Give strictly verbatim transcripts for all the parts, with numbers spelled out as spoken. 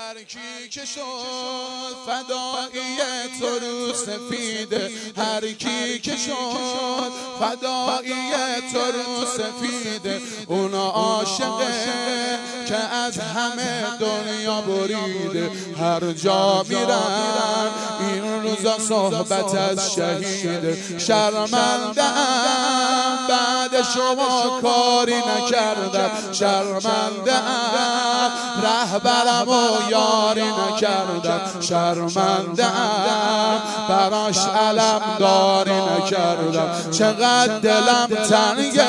هر کی که شد فدایی تو رو سفیده، هر کی که شد فدایی تو رو سفیده، اون عاشقه که از همه دنیا بریده. هر جا میرم این روزا صحبت از شهیده. شرمنده‌ام بعد شما کاری نکردم، شرمنده‌ام رهبرم و یاری نکردم، شرمنده‌ام براش علم داری نکردم. چقدر دلم تنگه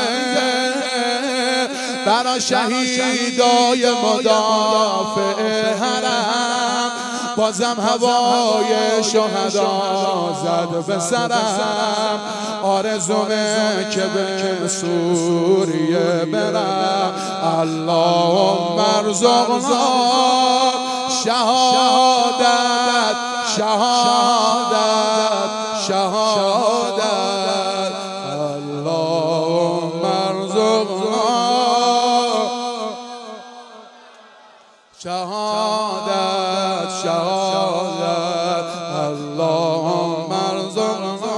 برا شهیدای مدافع حرم، بازم هوای شهدا زد به سرم. آرزومه که به سوریه برم. اللهم ارزقنا شهادت شهادت شهادت. اللهم ارزقنا شهادت شهادت. اللهم ارزقنا.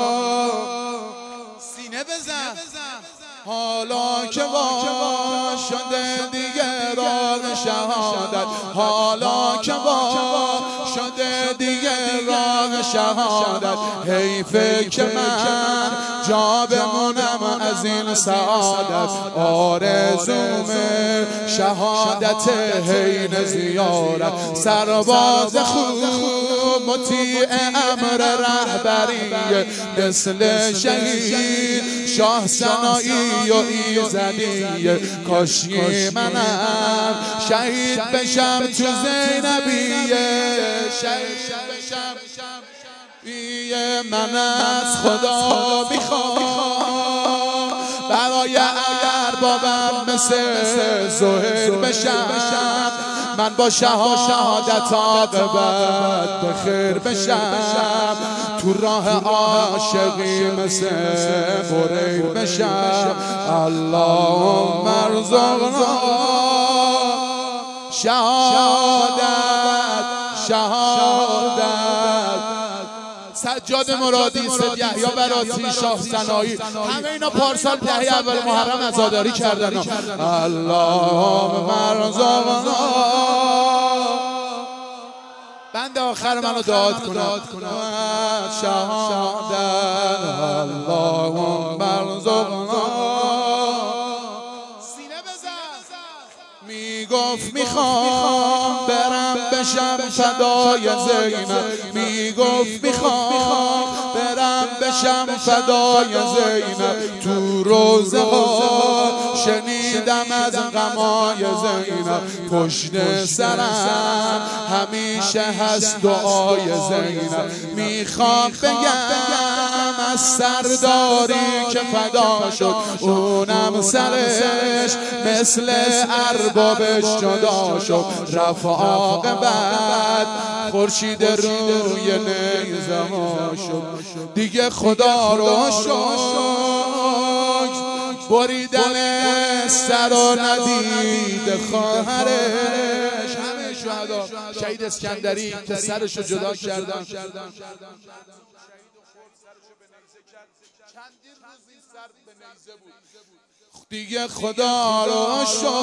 سینه بزن حالا که با شده دیگه راه شهادت، حالا که با شده دیگه راه شهادت. حیفه که من جا بمونم از این سعادت. آرزومه شهادت حین زیارت. سرباز خوب مطیع امر رهبریه، مثل شهید شاه سنایی و ایزدیه. کاشکی منم شهید بشم تو زینبیه، شهید بشم بیه. من از خدا میخوام برای اربابم مثل زهیر بشم. من با شهادت عاقبت به خیر بشم، تو راه عاشقی مثل بریر بشم. اللهم ارزقنا شهادت شهادت. سجاد مرادی، سید یحیی براتی، شاه سنایی، همه اینا پارسال دهه اول محرم عزاداری کردن. اللهم ارزقنا. بند آخر منو داد کنم شهادت. اللهم ارزقنا. میگفت میخوام برم بشم فدای زینب، میگفت میخوام برم بشم فدای زینب. تو روزه ها شنیدم از غمای زینب، پشت سرم همیشه هست دعای زینب. میخوام بگم از سرداری که فدا شد، اونم سرش مثل اربابش جدا شد. رفع عاقبت خورشید روی نیزه ها شد. دیگه خدا رو شکر بریدن سر و ندید خواهرش. همه شهدا شهید اسکندری که سرشو جدا کردن، دیگه خدا رو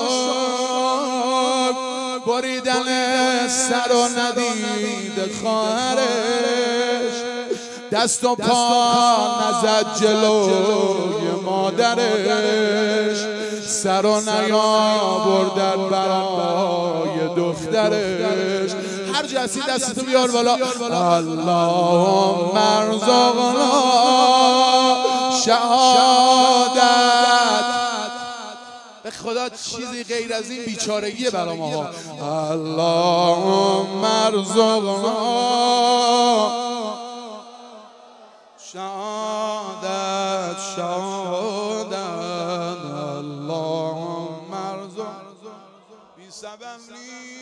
شکر بریدن سر و ندید خواهرش. دست و پا نزد جلوی مادرش، سر و نیاوردن برای دخترش. هر جسی دستتو بیار بالا. اللهم ارزقنا شهادت. به خدا چیزی غیر از این بیچارگیه برا ماها. اللهم ارزقنا شهادت شهادت. اللهم ارزقنا بی سبب